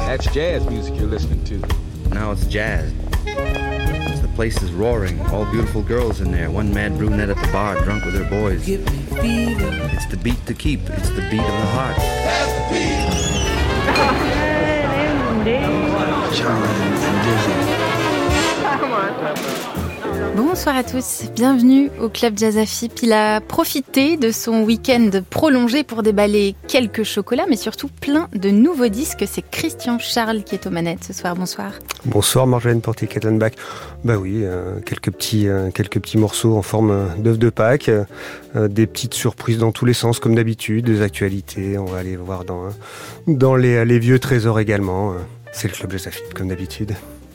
That's jazz music you're listening to. Now it's jazz. The place is roaring. All beautiful girls in there. One mad brunette at the bar, drunk with her boys. It's the beat to keep. It's the beat of the heart. That's the beat. Charlie and Dizzy. Bonsoir à tous, bienvenue au Club Jazz à FIP. Il a profité de son week-end prolongé pour déballer quelques chocolats, mais surtout plein de nouveaux disques. C'est Christian Charles qui est aux manettes ce soir. Bonsoir. Bonsoir Marjolaine Portier-Kettenbach. Bah oui, quelques petits morceaux en forme d'œuf de Pâques, des petites surprises dans tous les sens comme d'habitude, des actualités. On va aller voir dans les vieux trésors également. C'est le Club Jazz à FIP comme d'habitude.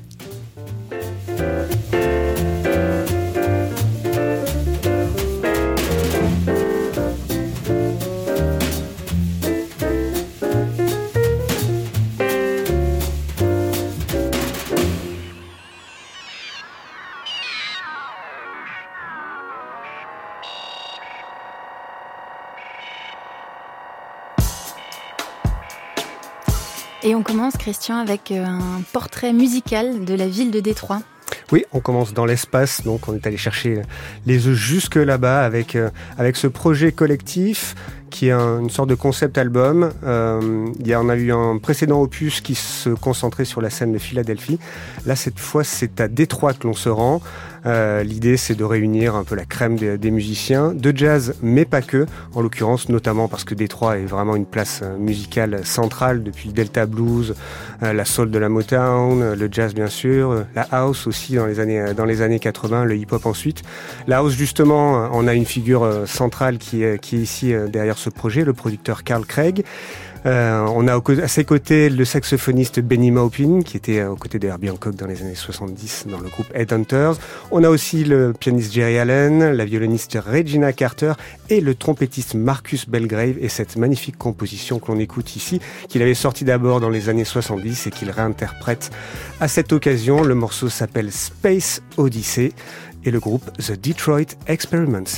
Et on commence, Christian, avec un portrait musical de la ville de Détroit. Oui, on commence dans l'espace, donc on est allé chercher les œufs jusque là-bas avec ce projet collectif qui est une sorte de concept album. On a eu un précédent opus qui se concentrait sur la scène de Philadelphie. Là, cette fois, c'est à Détroit que l'on se rend. L'idée, c'est de réunir un peu la crème des musiciens, de jazz, mais pas que. En l'occurrence, notamment parce que Détroit est vraiment une place musicale centrale depuis le Delta Blues, la soul de la Motown, le jazz bien sûr, la house aussi dans les années 80, le hip-hop ensuite. La house, justement, on a une figure centrale qui est ici derrière ce projet, le producteur Carl Craig. On a à ses côtés le saxophoniste Benny Maupin, qui était aux côtés de Herbie Hancock dans les années 70 dans le groupe Headhunters. On a aussi le pianiste Jerry Allen, la violoniste Regina Carter et le trompettiste Marcus Belgrave, et cette magnifique composition que l'on écoute ici, qu'il avait sorti d'abord dans les années 70 et qu'il réinterprète à cette occasion. Le morceau s'appelle Space Odyssey et le groupe The Detroit Experiments.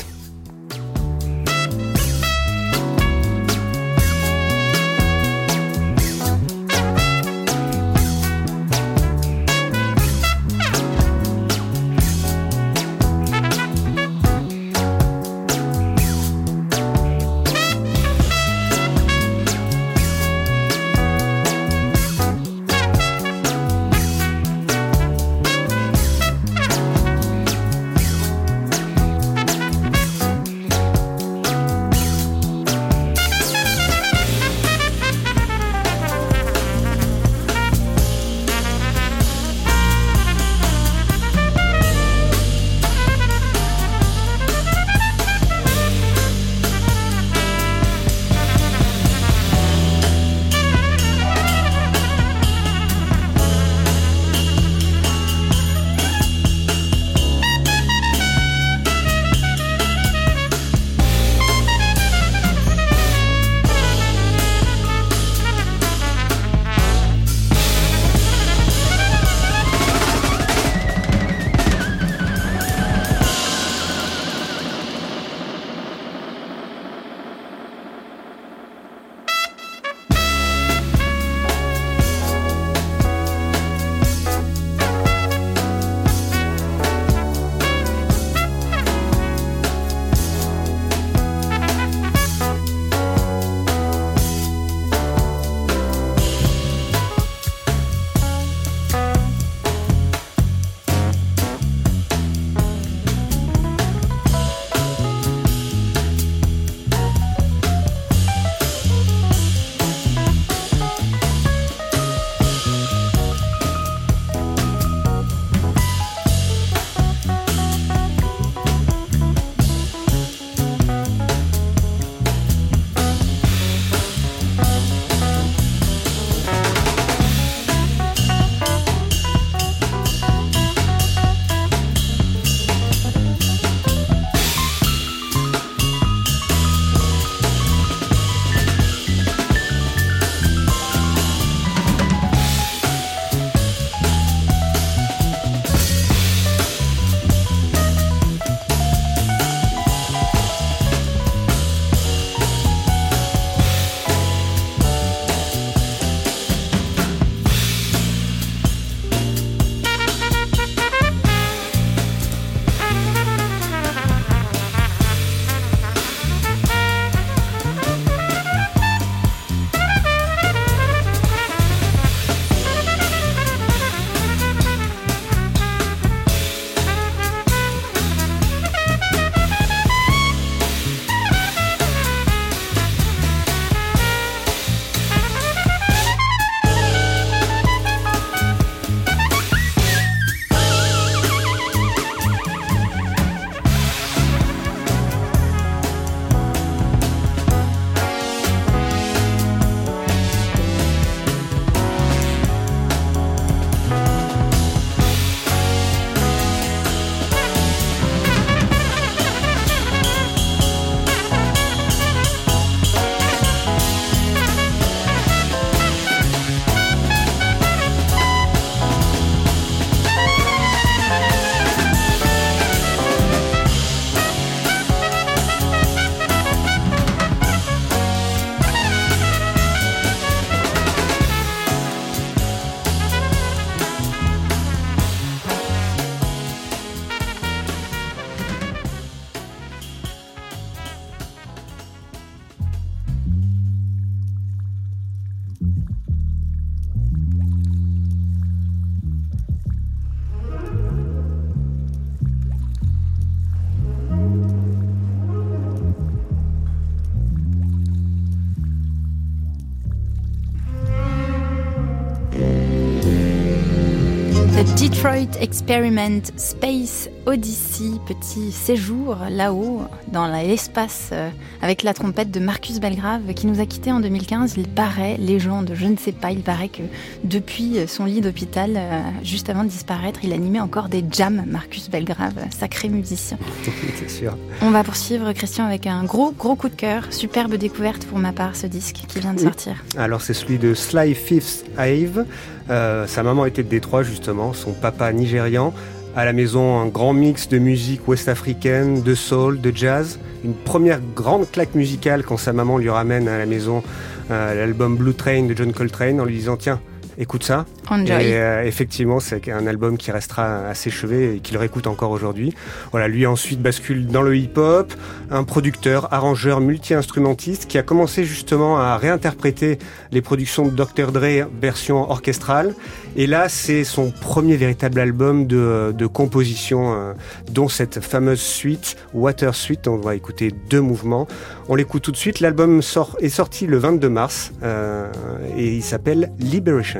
The Detroit Experiment Space Odyssey, petit séjour là-haut dans l'espace avec la trompette de Marcus Belgrave qui nous a quittés en 2015. Il paraît, légende, je ne sais pas, il paraît que depuis son lit d'hôpital, juste avant de disparaître, il animait encore des jams, Marcus Belgrave, sacré musicien. C'est sûr. On va poursuivre, Christian, avec un gros coup de cœur, superbe découverte pour ma part, ce disque qui vient de sortir. Alors c'est celui de Sly Fifth Ave. Sa maman était de Détroit justement, son papa nigérian. À la maison, un grand mix de musique ouest-africaine, de soul, de jazz. Une première grande claque musicale quand sa maman lui ramène à la maison l'album Blue Train de John Coltrane en lui disant « Tiens, écoute ça ». Enjoy. Et effectivement, c'est un album qui restera à ses cheveux et qu'il réécoute encore aujourd'hui. Voilà, lui ensuite bascule dans le hip-hop, un producteur, arrangeur, multi-instrumentiste qui a commencé justement à réinterpréter les productions de Dr. Dre version orchestrale. Et là, c'est son premier véritable album de composition, dont cette fameuse suite, Water Suite. On va écouter 2 mouvements. On l'écoute tout de suite. L'album est sorti le 22 mars et il s'appelle Liberation.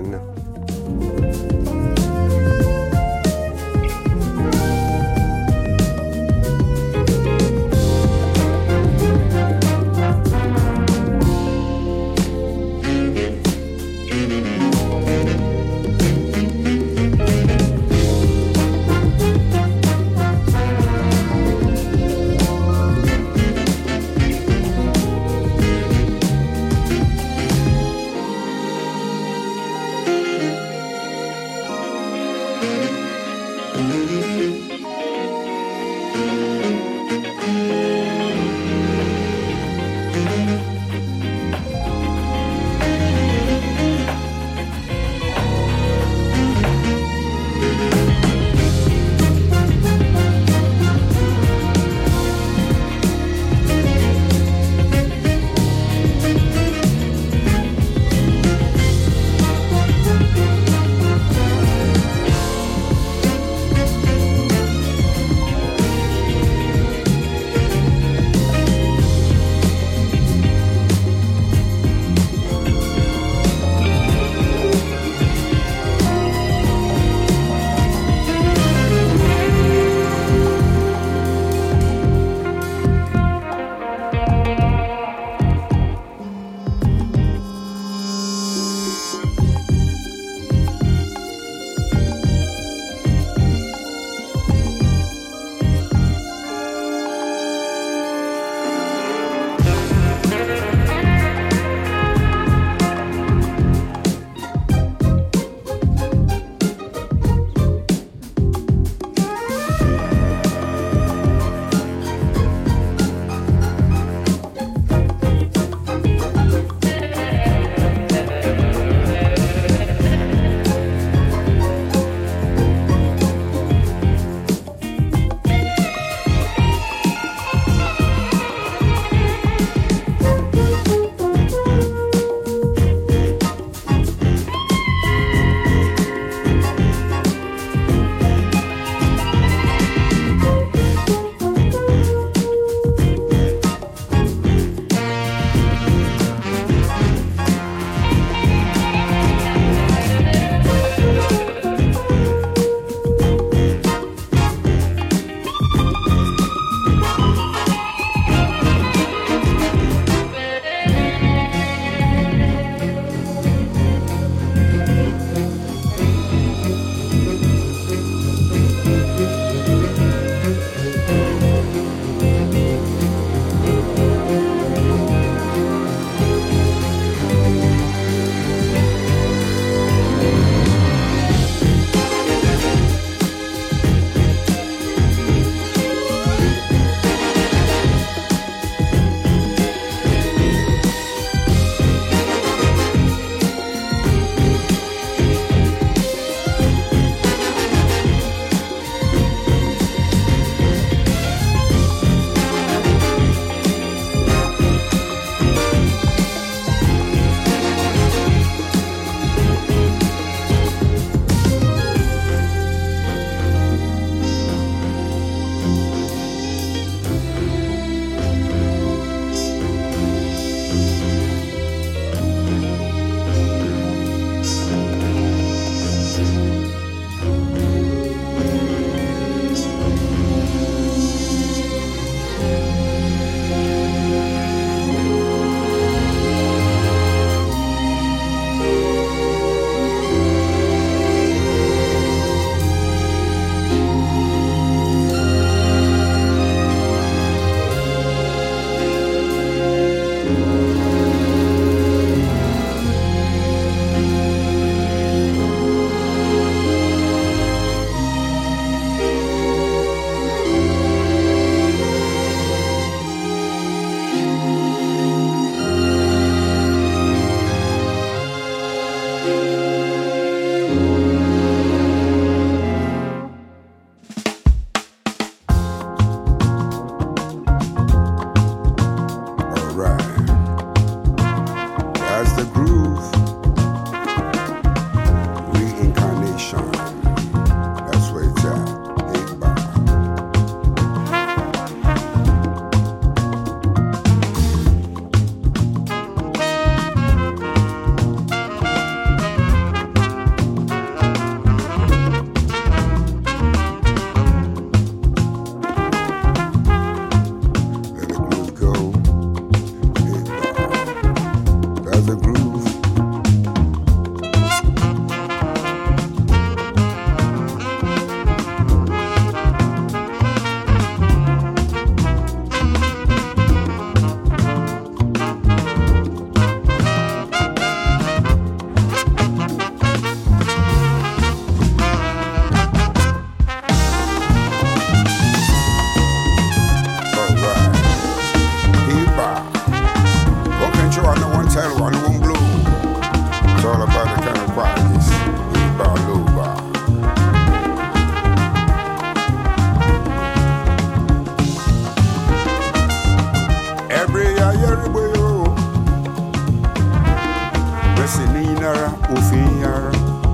ninara ufiara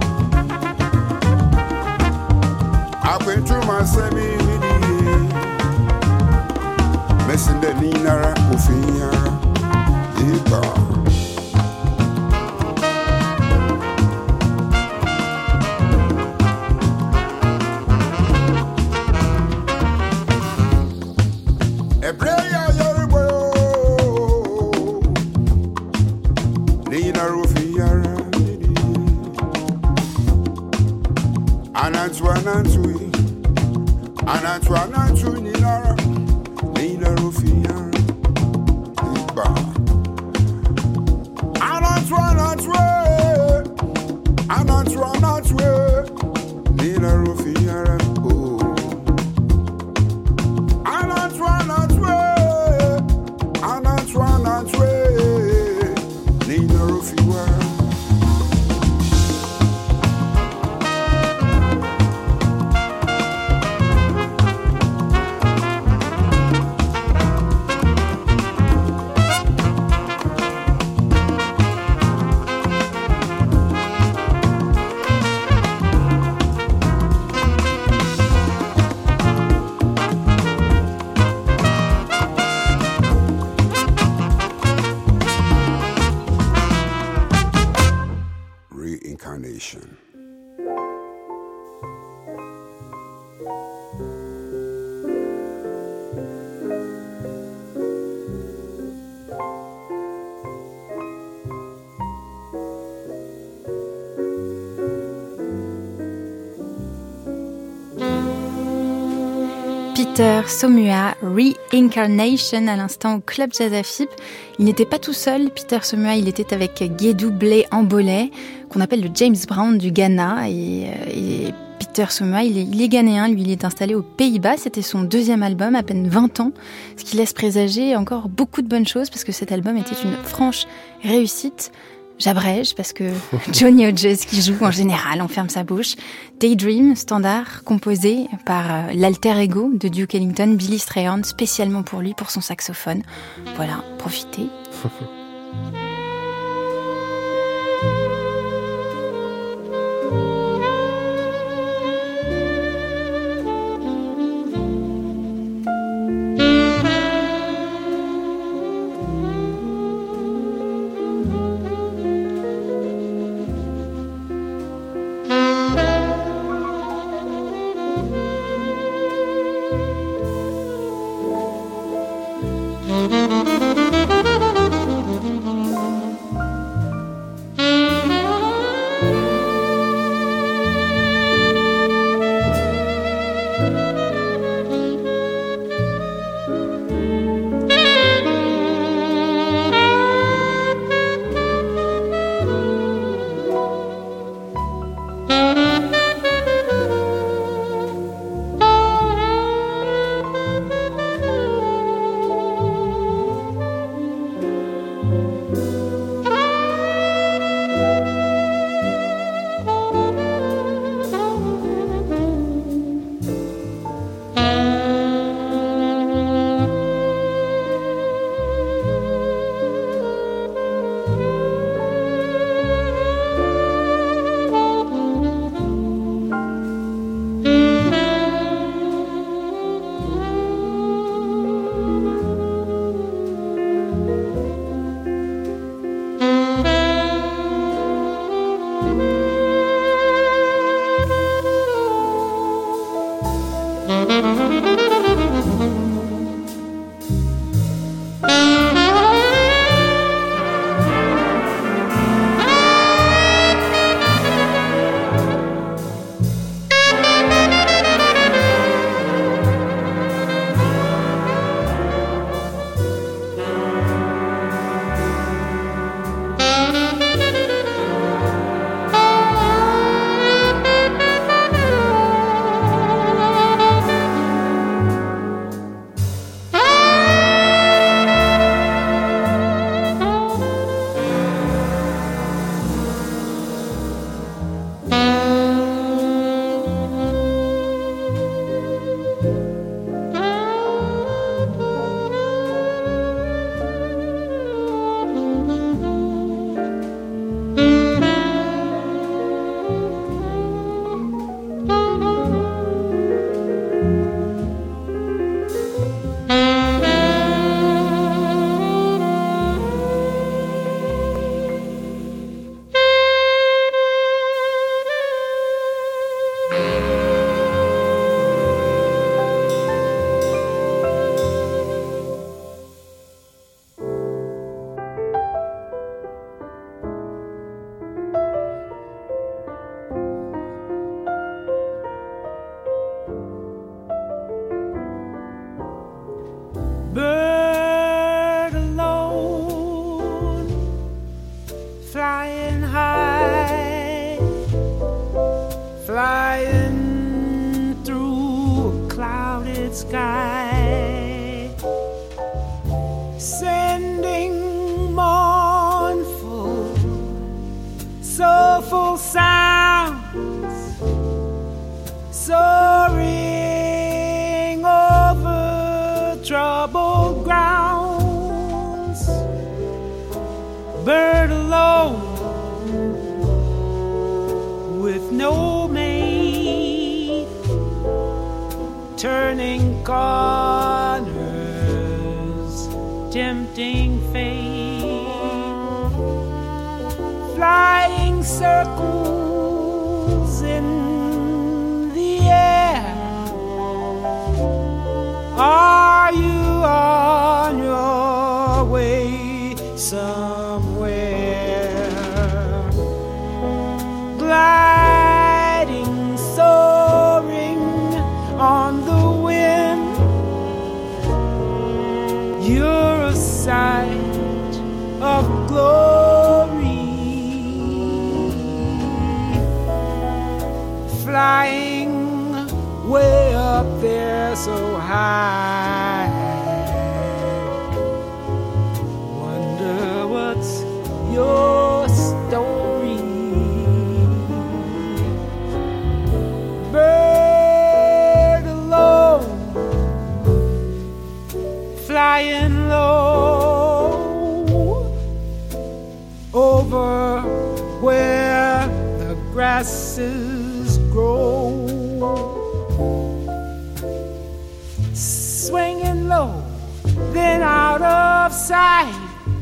Akwentuma semi midi Mesinde ninara ufiara Iba Anantu ninara Nina Rufia Iba Anantu Nina Rufia Oh Anantu Nina Rufia Reincarnation. Peter Somua, Reincarnation, à l'instant au Club Jazz AFIP. Il n'était pas tout seul, Peter Somua, il était avec Guédou Blé Ambolé, qu'on appelle le James Brown du Ghana. Et Peter Somua, il est ghanéen, lui, il est installé aux Pays-Bas. C'était son deuxième album, à peine 20 ans, ce qui laisse présager encore beaucoup de bonnes choses, parce que cet album était une franche réussite. J'abrège parce que Johnny Hodges qui joue en général, on ferme sa bouche. Daydream, standard, composé par l'alter ego de Duke Ellington, Billy Strayhorn, spécialement pour lui, pour son saxophone. Voilà, profitez. night sky, sending mournful, soulful sounds, soaring over troubled grounds. Bird alone with no mate, turning corners, tempting fate, flying circles in the air. Are you on your way somewhere? Gliding, soaring on the wind, you're a sight of glory, flying way up there so high. Wonder what's your story? Bird alone, flying low over where the grasses grow, swinging low, then out of sight.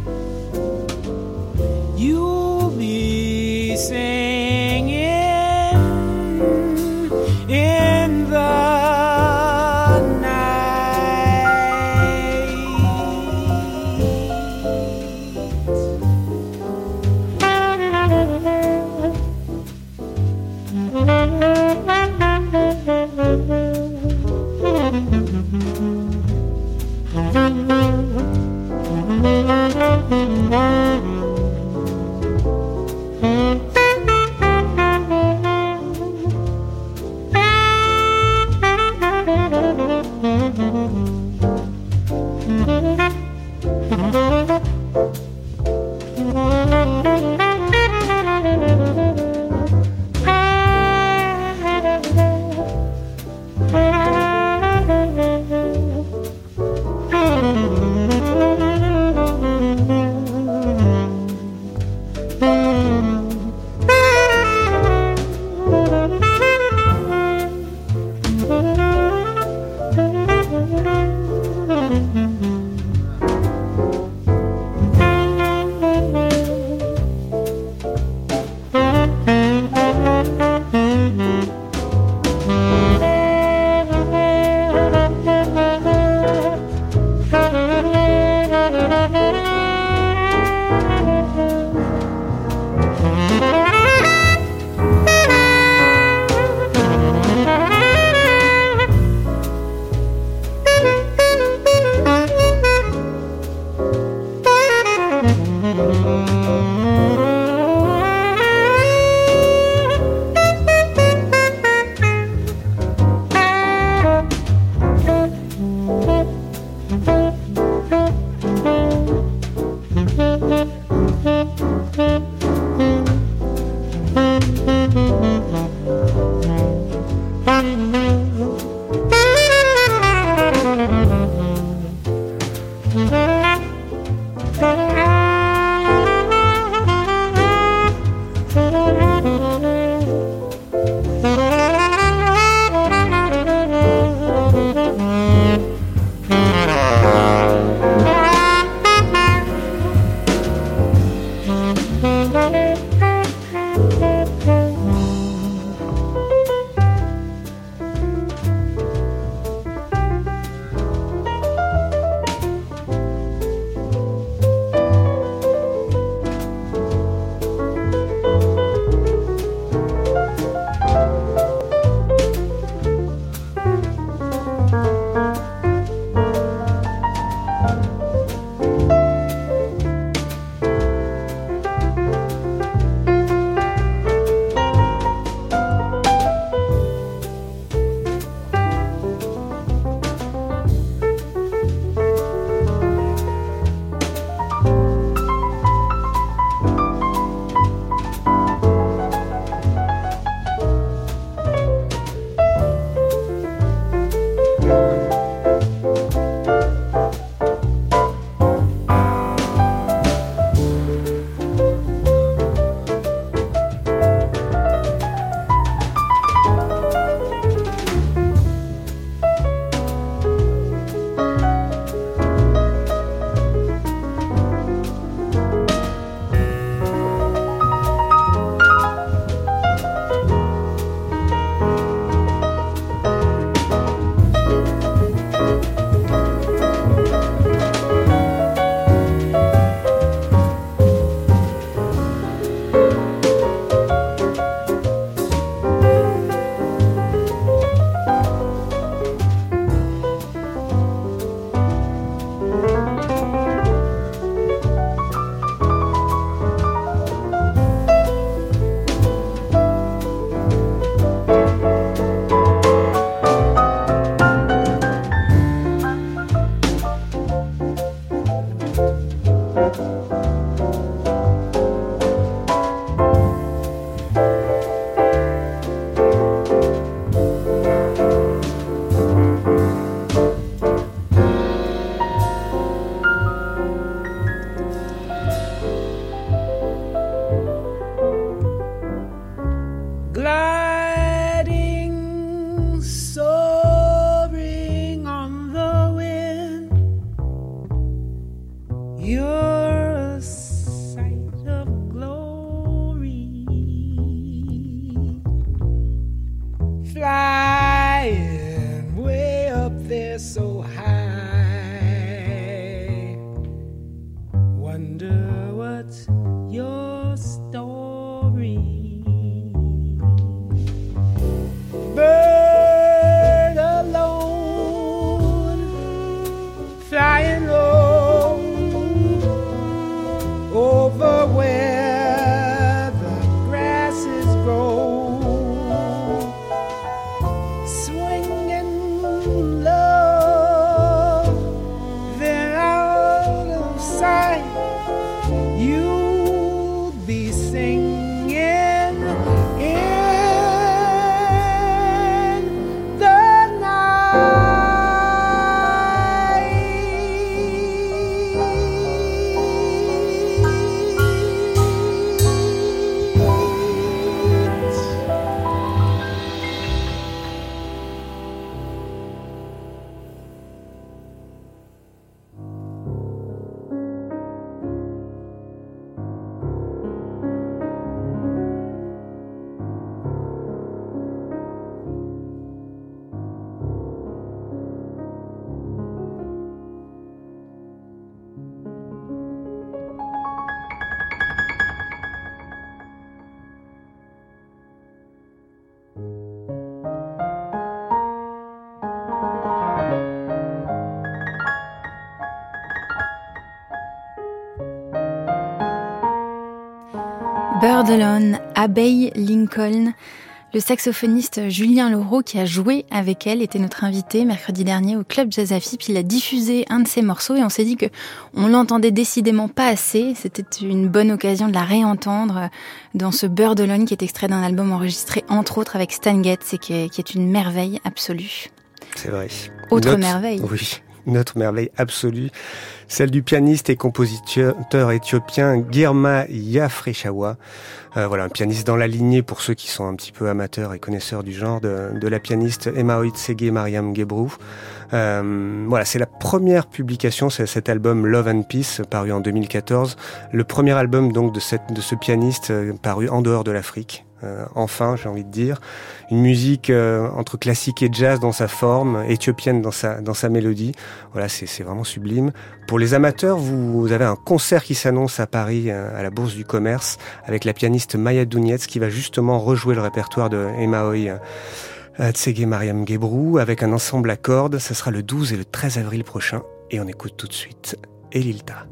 You'll be singing in the night. Alone, Abbey Lincoln. Le saxophoniste Julien Laureau, qui a joué avec elle, était notre invité mercredi dernier au Club Jazz Afib. Il a diffusé un de ses morceaux et on s'est dit que on l'entendait décidément pas assez. C'était une bonne occasion de la réentendre dans ce Bird Alone qui est extrait d'un album enregistré entre autres avec Stan Getz et qui est une merveille absolue. C'est vrai. Autre merveille. Oui, notre merveille absolue. Celle du pianiste et compositeur éthiopien Girma Yafreshawa. Voilà, un pianiste dans la lignée pour ceux qui sont un petit peu amateurs et connaisseurs du genre de la pianiste Emaoit Tsege Mariam Gebrou. Voilà, c'est la première publication, c'est cet album Love and Peace paru en 2014, le premier album donc de ce pianiste paru en dehors de l'Afrique. Enfin, j'ai envie de dire, une musique entre classique et jazz dans sa forme, éthiopienne dans sa mélodie. Voilà, c'est vraiment sublime. Pour les amateurs, vous avez un concert qui s'annonce à Paris à la Bourse du Commerce avec la pianiste Maya Dounietz qui va justement rejouer le répertoire de Emaoy Tsege Mariam Gebrou avec un ensemble à cordes. Ça sera le 12 et le 13 avril prochain et on écoute tout de suite Elilta.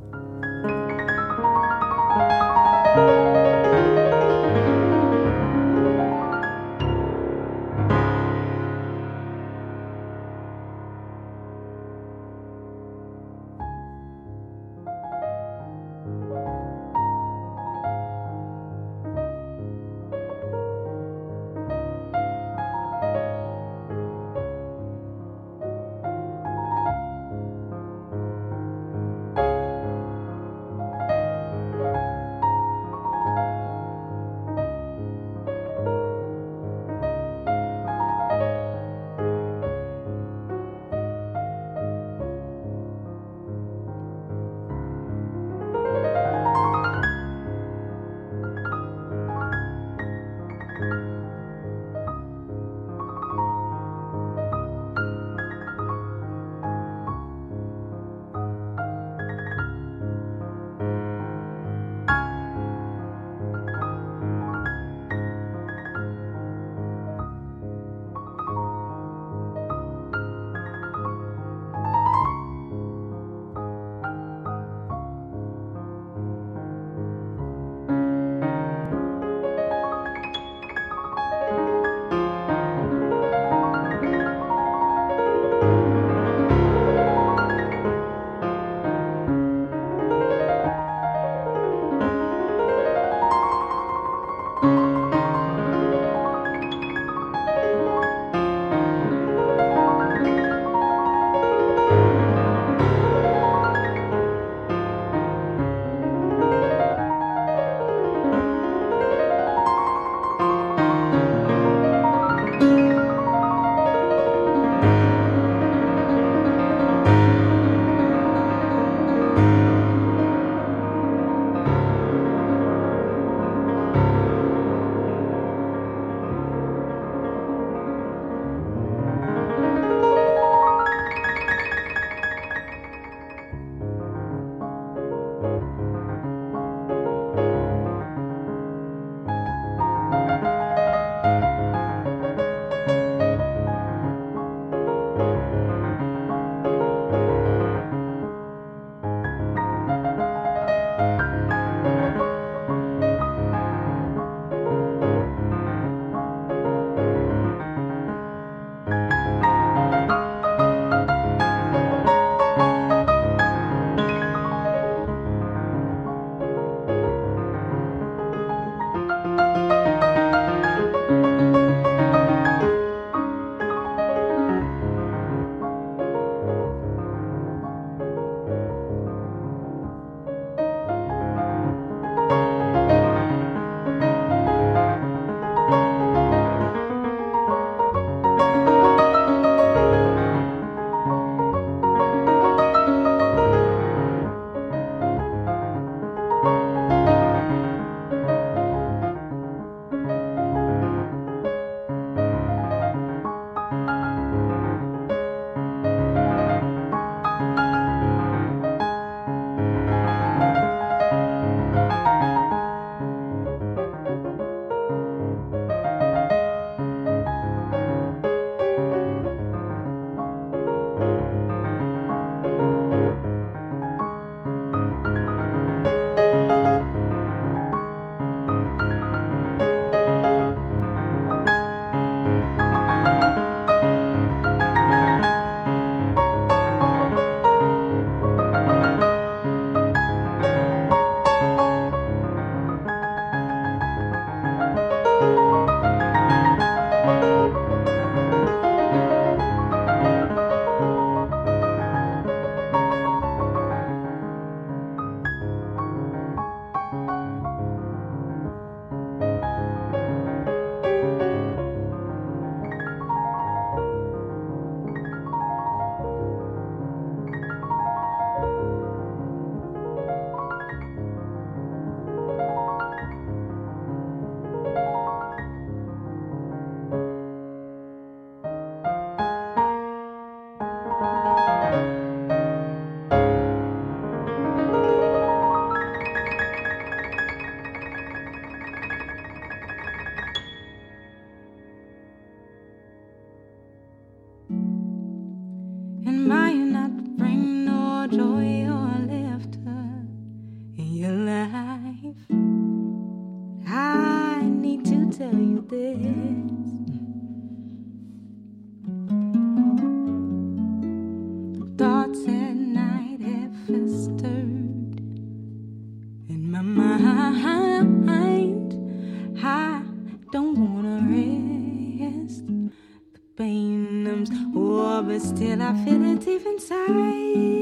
don't wanna rest. The pain numbs, oh, but still I feel it deep inside.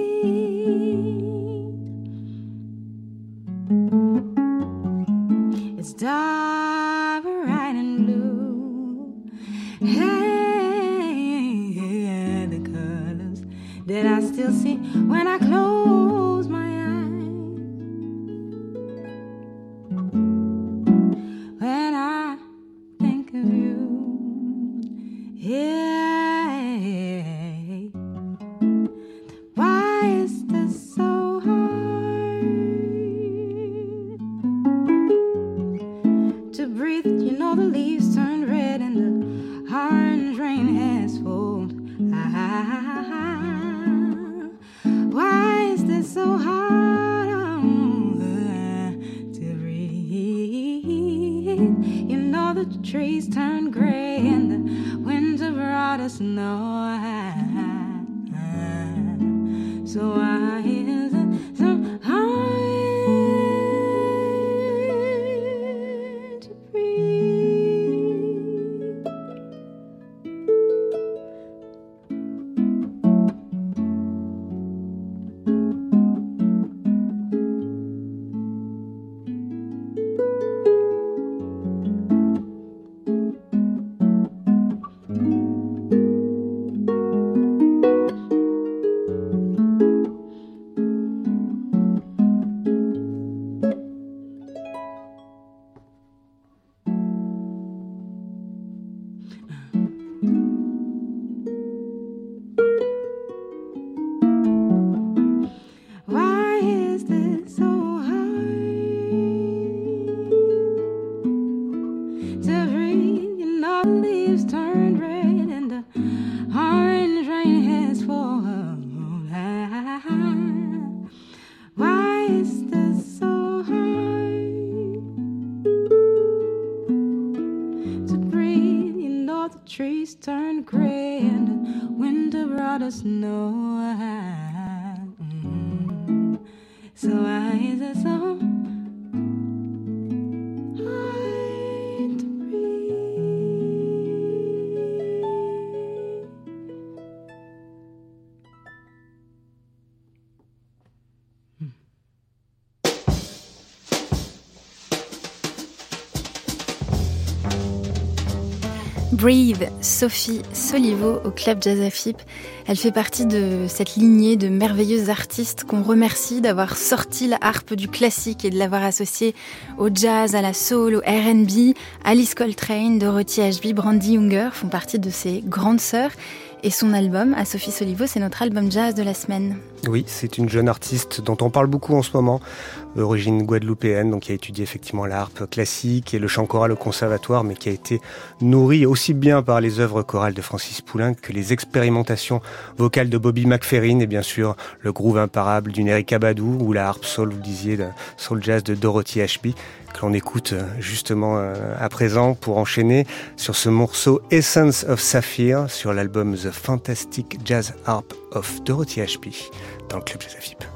It's dark, bright and blue. Hey, the colors that I still see when I close my eyes. When I think of you, yeah. Why is this so hard to breathe? You know the leaves turn red and the orange rain has fallen. Why is this so hard to breathe? You know the trees turn gray and the winter brought us snow. So why is it so hard to breathe? Why is this so hard to breathe? You know the leaves turned red and the orange rain has fallen. Why is this so hard to breathe? You know the trees turned gray and the winter brought us snow. So why is it so hard to breathe? Breathe, Sophie Solivo au Club Jazz AFIP. Elle fait partie de cette lignée de merveilleuses artistes qu'on remercie d'avoir sorti la harpe du classique et de l'avoir associée au jazz, à la soul, au R&B. Alice Coltrane, Dorothy Ashby, Brandy Younger font partie de ses grandes sœurs. Et son album, à Sophie Solivo, c'est notre album jazz de la semaine. Oui, c'est une jeune artiste dont on parle beaucoup en ce moment, d'origine guadeloupéenne, donc qui a étudié effectivement la harpe classique et le chant choral au conservatoire, mais qui a été nourrie aussi bien par les œuvres chorales de Francis Poulenc que les expérimentations vocales de Bobby McFerrin et bien sûr le groove imparable d'une Erykah Badu ou la harpe soul, vous le disiez, de soul jazz de Dorothy Ashby, que l'on écoute justement à présent pour enchaîner sur ce morceau Essence of Saphir sur l'album The Fantastic Jazz Harp of Dorothy Ashby dans le Club Jazz AFIP.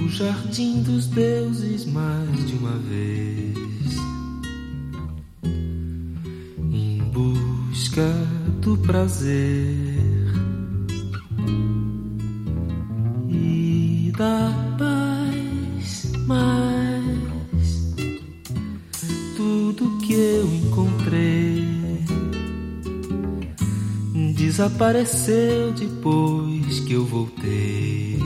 o jardim dos deuses mais de uma vez, em busca do prazer e da paz, mas tudo que eu encontrei desapareceu depois que eu voltei.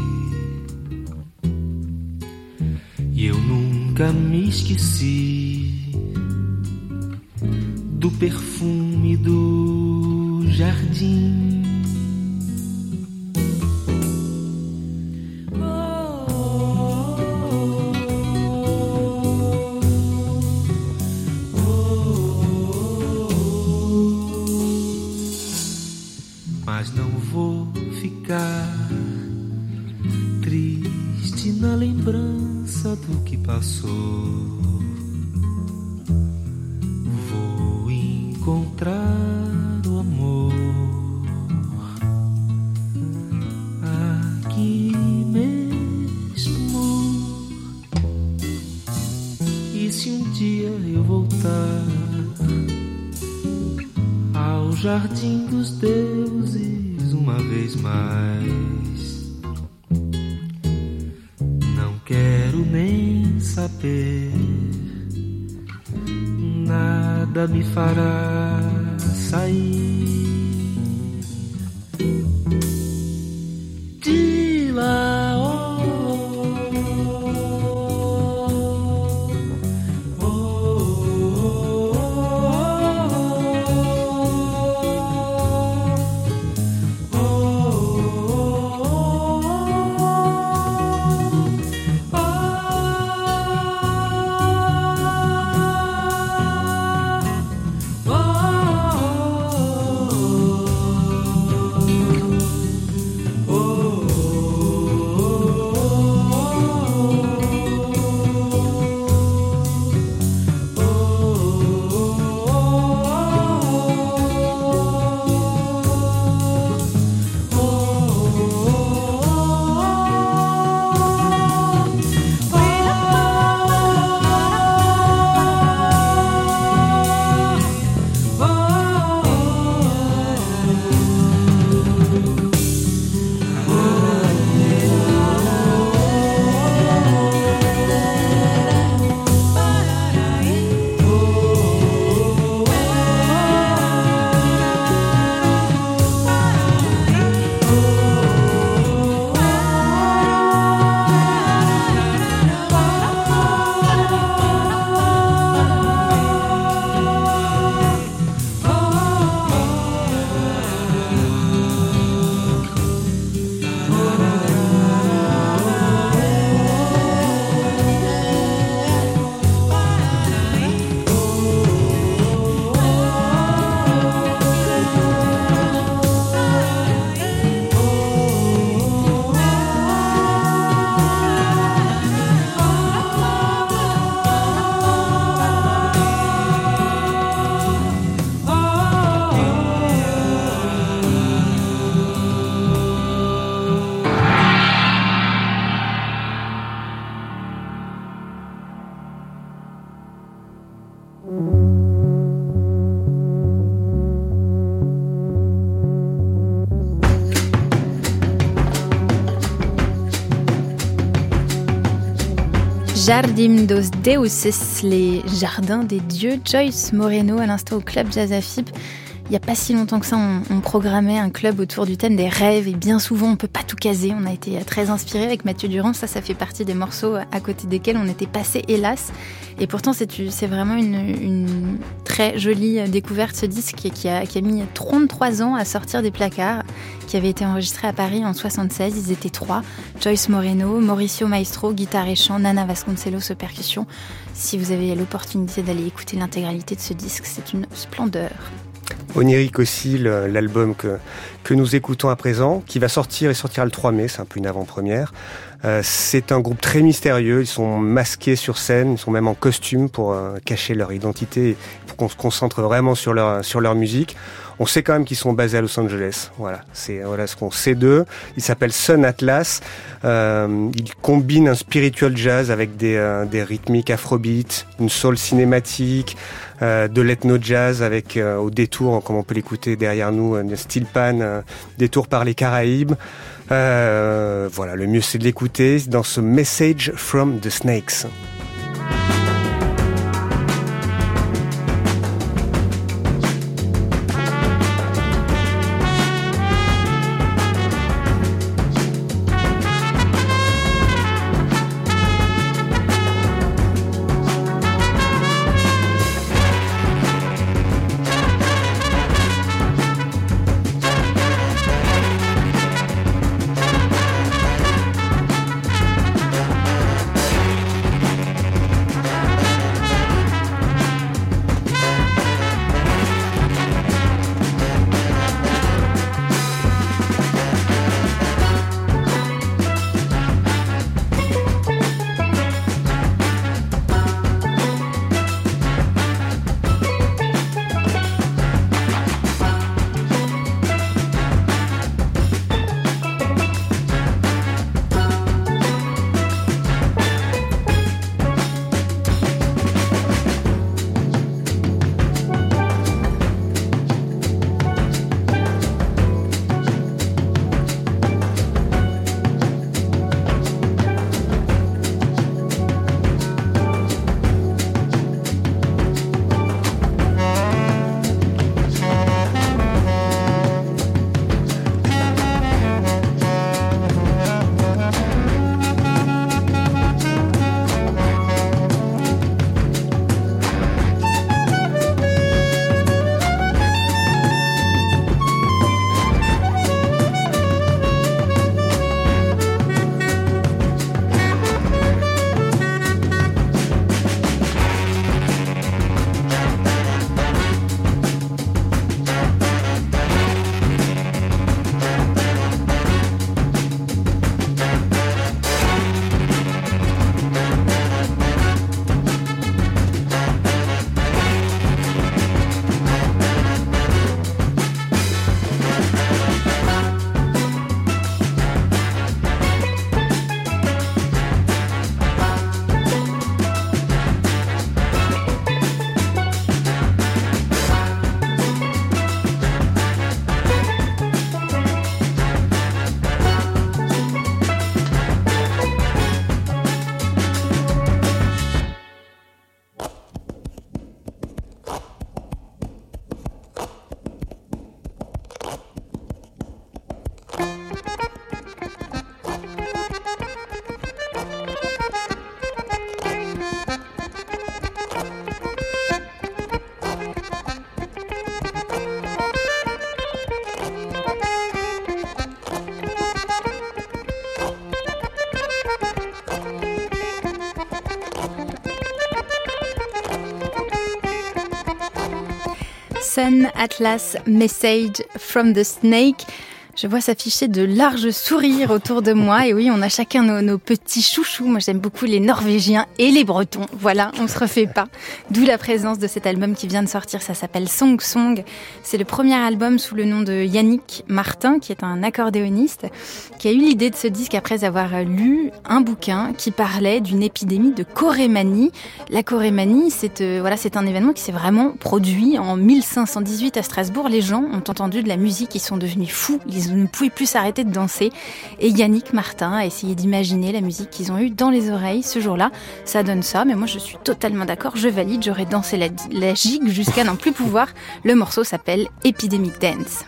E eu nunca me esqueci do perfume do jardim. Mas não vou ficar triste na lembrança do que passou. Vou encontrar o amor aqui mesmo. E se um dia eu voltar ao jardim dos deuses uma vez mais, não quero nem saber, nada me fará sair de lá. Jardim dos Deuses, les jardins des dieux. Joyce Moreno à l'instant au Club Jazz AFIP. Il n'y a pas si longtemps que ça, on programmait un club autour du thème des rêves et bien souvent on ne peut pas tout caser. On a été très inspirés avec Mathieu Durand, ça fait partie des morceaux à côté desquels on était passé, hélas. Et pourtant c'est vraiment une très jolie découverte, ce disque qui a mis 33 ans à sortir des placards, qui avait été enregistré à Paris en 76. Ils étaient 3, Joyce Moreno, Mauricio Maestro, guitare et chant, Nana Vasconcelos aux percussions. Si vous avez l'opportunité d'aller écouter l'intégralité de ce disque, c'est une splendeur. Onirique aussi, l'album que nous écoutons à présent, qui va sortir et sortira le 3 mai, c'est un peu une avant-première. C'est un groupe très mystérieux, ils sont masqués sur scène, ils sont même en costume pour cacher leur identité, pour qu'on se concentre vraiment sur leur musique. On sait quand même qu'ils sont basés à Los Angeles. Voilà ce qu'on sait d'eux. Ils s'appellent Sun Atlas. Ils combinent un spiritual jazz avec des rythmiques afrobeat, une soul cinématique, de l'ethno-jazz avec au détour, comme on peut l'écouter derrière nous, Steel Pan, détour par les Caraïbes. Voilà, le mieux c'est de l'écouter dans ce Message from the Snakes. Sun Atlas, Message from the Snake. Je vois s'afficher de larges sourires autour de moi. Et oui, on a chacun nos petits chouchous. Moi, j'aime beaucoup les Norvégiens et les Bretons. Voilà, on se refait pas. D'où la présence de cet album qui vient de sortir. Ça s'appelle Song Song. C'est le premier album sous le nom de Yannick Martin, qui est un accordéoniste, qui a eu l'idée de ce disque après avoir lu un bouquin qui parlait d'une épidémie de chorémanie. La chorémanie, c'est un événement qui s'est vraiment produit en 1518 à Strasbourg. Les gens ont entendu de la musique, ils sont devenus fous. Ils ne pouvaient plus s'arrêter de danser. Et Yannick Martin a essayé d'imaginer la musique qu'ils ont eue dans les oreilles ce jour-là. Ça donne ça, mais moi je suis totalement d'accord, je valide, j'aurais dansé la gigue jusqu'à n'en plus pouvoir. Le morceau s'appelle Epidemic Dance.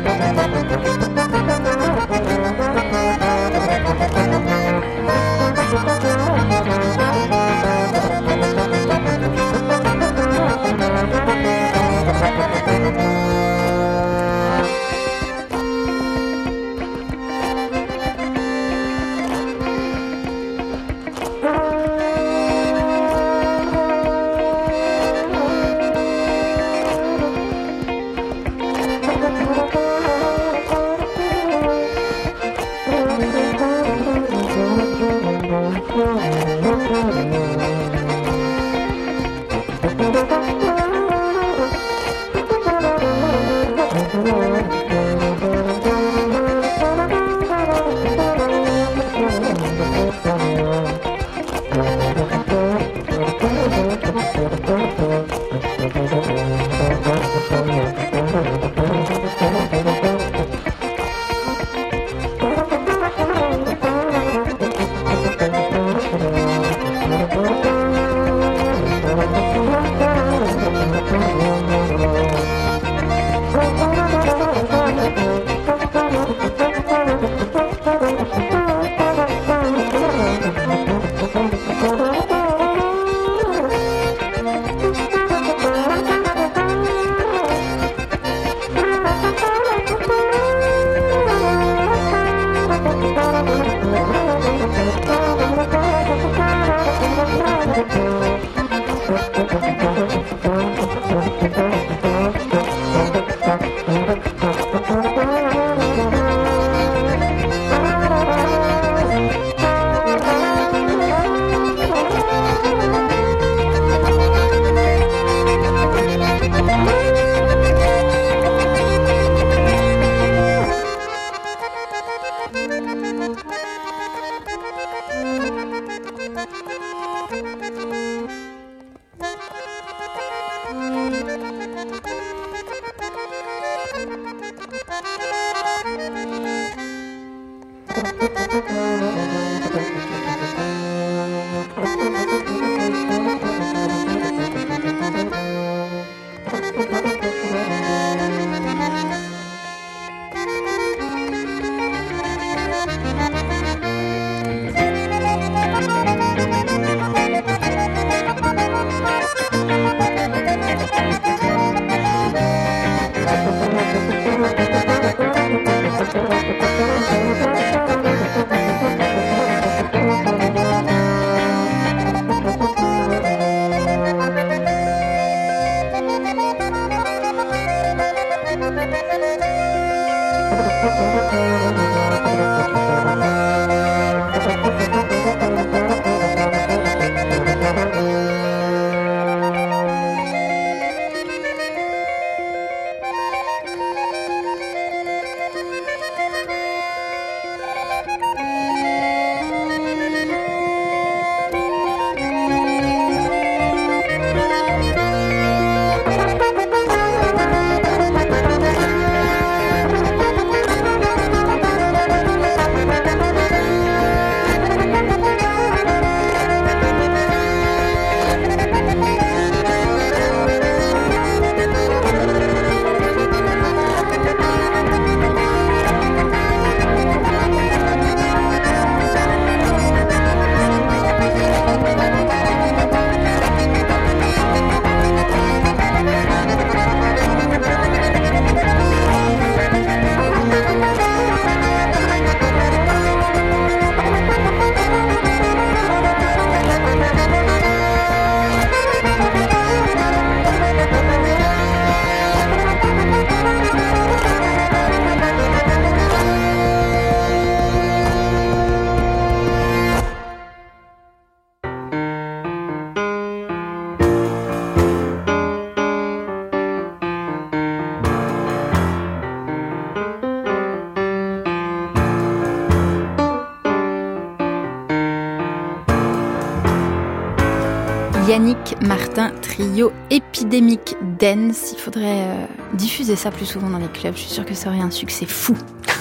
Yannick Martin, trio Epidemic Dance. Il faudrait diffuser ça plus souvent dans les clubs. Je suis sûre que ça aurait un succès fou.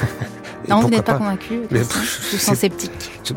Non, vous n'êtes pas convaincu? Je sens sceptique.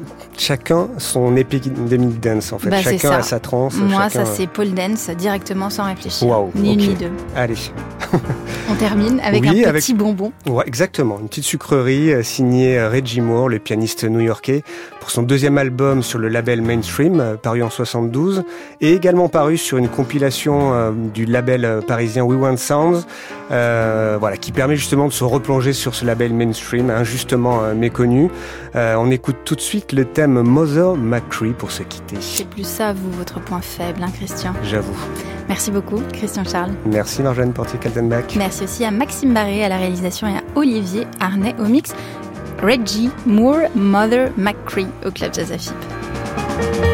Chacun son Epidemic Dance, en fait. Chacun a sa trance. Moi, chacun... ça c'est pole dance, directement, sans réfléchir. Wow, ni une okay. ni deux. Allez. On termine avec un petit bonbon. Ouais, exactement. Une petite sucrerie signée Reggie Moore, le pianiste new-yorkais, pour son deuxième album sur le label Mainstream, paru en 72, et également paru sur une compilation du label parisien We Want Sounds, qui permet justement de se replonger sur ce label Mainstream, injustement méconnu. On écoute tout de suite le thème Mother McCree pour se quitter. C'est plus ça, vous, votre point faible, hein, Christian? J'avoue. Merci beaucoup, Christian Charles. Merci, Marjolaine Portier-Kaltenbach. Merci aussi à Maxime Barré à la réalisation et à Olivier Arnay au mix. Reggie Moore, Mother McCree au Club Jazz AFIP.